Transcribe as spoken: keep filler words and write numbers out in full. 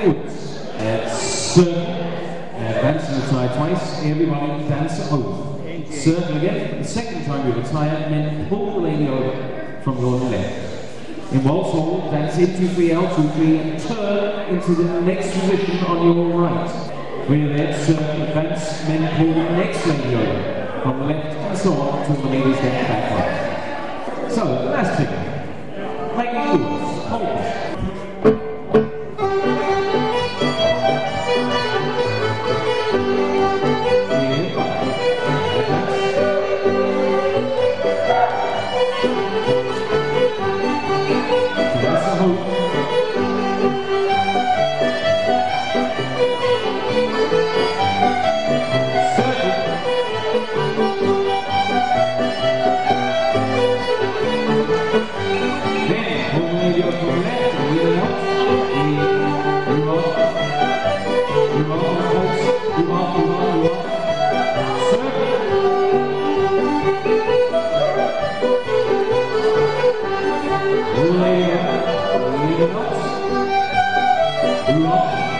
Maggie Woods. Uh, circle. Uh, dance and retire twice. Everybody dance over. Circle again. The second time you retire, then pull the lady over from your left. In waltz hold, dance in two three L two three and turn into the next position on your right. With that circle, dance, then pull the next lady over from the left and so on until the ladies get back right. So, the last figure. Maggie Woods, hold. Rock.